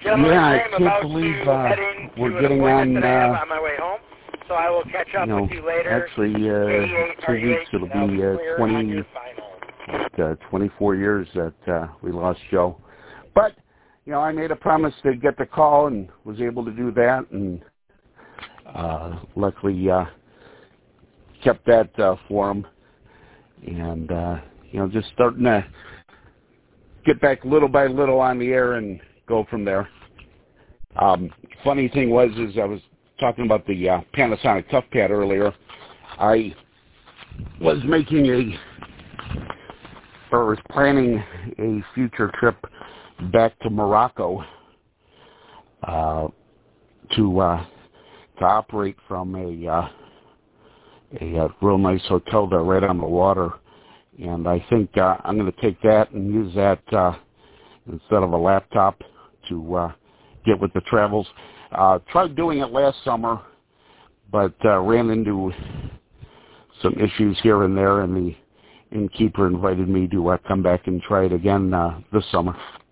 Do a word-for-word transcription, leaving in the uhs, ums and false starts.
Gentlemen, yeah, I I am can't about believe to uh, head into we're an getting appointment on, that I have uh, on my way home, so I will catch up you know, with you later. actually K uh, eight, two are you weeks. eight? It'll I'll be be uh, clear on your twenty, final. uh, twenty-four years that uh, we lost Joe. But, you know, I made a promise to get the call and was able to do that, and uh, luckily uh, kept that uh, for him. And, uh, you know, just starting to get back little by little on the air and go from there. Um, funny thing was, is I was talking about the uh, Panasonic ToughPad earlier. I was making a, or was planning a future trip back to Morocco uh, to uh, to operate from a uh, a, a real nice hotel there right on the water. And I think uh, I'm going to take that and use that uh, instead of a laptop to uh, get with the travels. Uh, tried doing it last summer, but uh, ran into some issues here and there, and the innkeeper invited me to uh, come back and try it again uh, this summer.